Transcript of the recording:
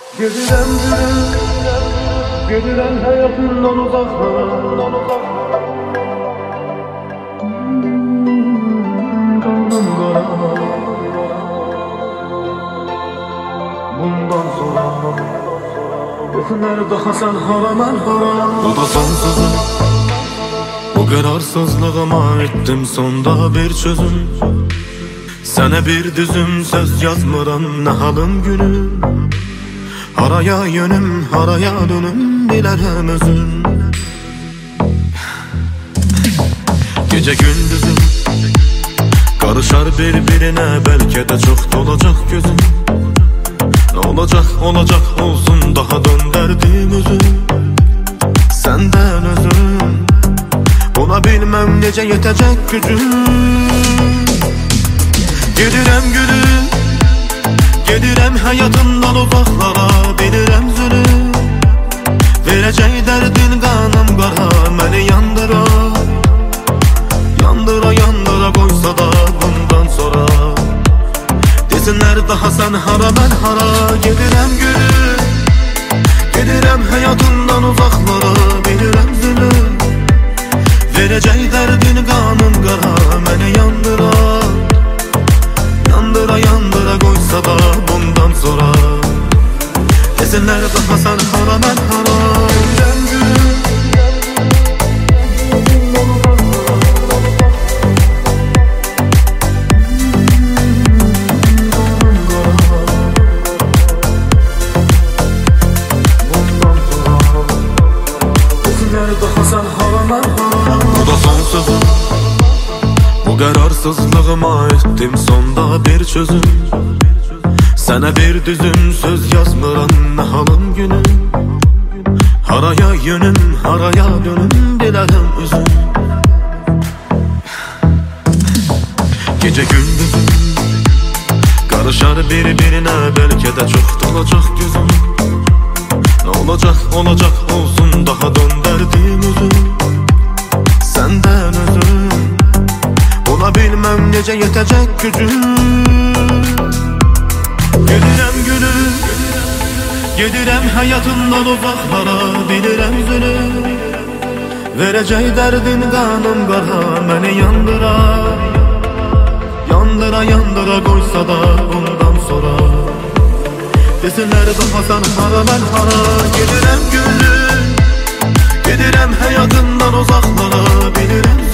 Gedirem gülüm, gedirem hayatından uzaklara. Kanım kara, bundan sonra desinler daha sen hara ben hara. Bu da sonsuzum, bu kararsızlığıma ettim sonda bir çözüm. Sənə bir düzüm söz yazmıram ne halım günüm. Haraya yönüm, haraya dönüm bilərəm özüm. Gece gündüzüm karışar birbirine, belki de çok dolacak gözüm. Ne olacak olacak olsun, daha döndürdüm özüm. Senden özüm, buna bilmem nece yetecek gücüm. Gedirem gülüm, gedirem hayatından uzaklara. Bilirəm zulüm, verəcək dərdin qanım qara. Məni yandıra, yandıra, yandıra qoysa da bundan sonra desinlər daha sən hara mən hara. Gedirəm gülüm, gedirəm hayatından uzaklara. Bilirəm zulüm, verəcək dərdin qanım qara. Məni yandıra, yandıra, yandıra qoysa da bundan sonra desinlər daha sən hara mən hara. Gedirem gülüm, Bu da son sözüm, bu kararsızlığıma ettim sonda bir çözüm. Sənə bir düzüm söz yazmıram ne halım günüm. Haraya yönüm, haraya dönüm bilərəm özüm. Gece gündüzüm karışar birbirine, belki de çok dolacak gözüm. Ne olacak olacak olsun, daha döndürdüm özüm. Senden özüm, buna bilmem nece yetecek gücüm. Gedirem gülüm, gedirem hayatından uzaklara. Bilirəm zulüm, verəcək dərdin qanım qara. Məni yandıra, yandıra, yandıra qoysa da bundan sonra desinlər daha sən hara mən hara. Gedirəm gülüm, gedirəm hayatından uzaklara. Bilirəm